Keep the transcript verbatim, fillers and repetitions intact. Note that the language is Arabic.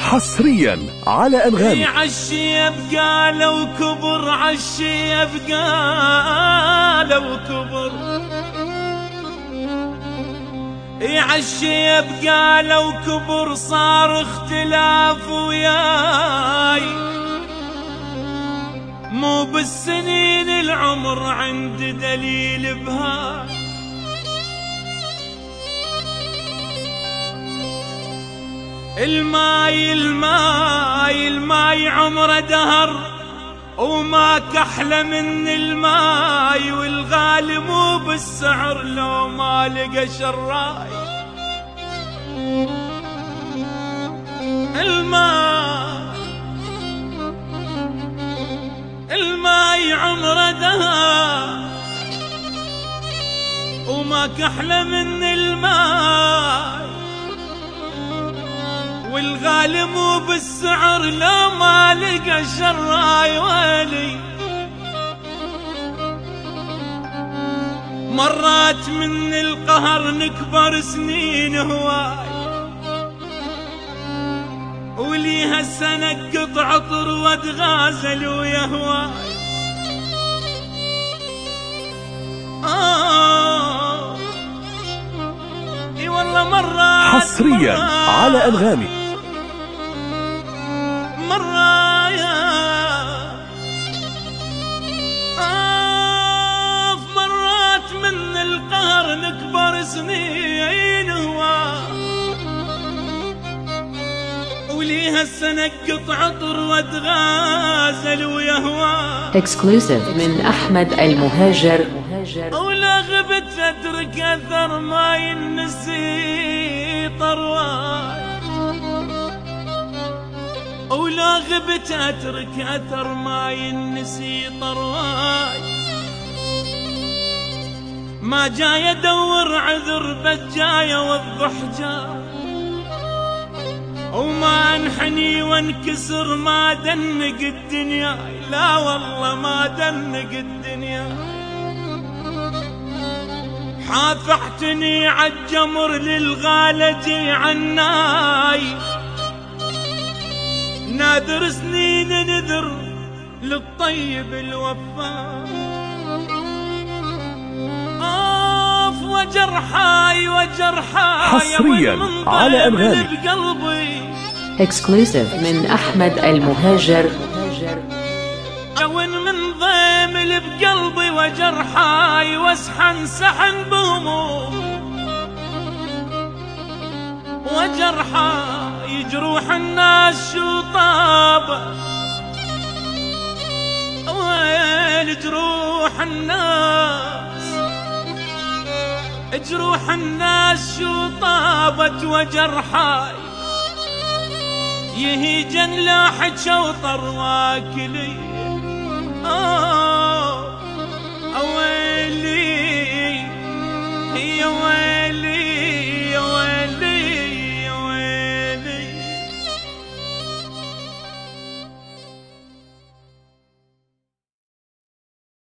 حصريا على أنغامي. عشي يبقى لو كبر، عشي يبقى لو كبر، عشي يبقى لو كبر، صار اختلاف وياي، مو بالسنين العمر عندي دليل بهاي. الماي الماي الماي عمره دهر، وما كحله من الماي، والغالي مو بالسعر لو ما لقى شراي. الماي الماي عمره دهر، وما كحله من الماي، والغالي مو بالسعر لو ما لقى شراي. ويلي مرات من القهر نكبر سنين هواي، وليها السنة قطع عطر واتغازل ويا هواي. آه اي والله مرات حصريا مرات على أنغامي. مرة يا آه مرات من القهر نكبر سنين هوا، وليها السنة قطع عطر واتغازل ويا هوا. Exclusive من أحمد المهاجر. ولا غبت أترك أثر ما ينسي طرواي، ولا غبت أترك أثر ما ينسي طرواي. ما جاي أدور عذر بس جاي أوضح جاي، وما انحني وانكسر ما دنق الدنيا، لا والله ما دنق الدنيا. حافحتني عالجمر للغالجي عناي، نادر سنين نذر للطيب الوفاء. آف وجرحاي وجرحاي حصريا على أنغامي. بقلبي Exclusive من أحمد المهاجر. وين من ضيمل بقلبي وجرحاي، واسحن سحن بهموم وجرحاي. جروح الناس شو طابة، ويل جروح الناس، جروح الناس شو طابت وجرحاي. يهيجن لاحج شوطر واكلي آه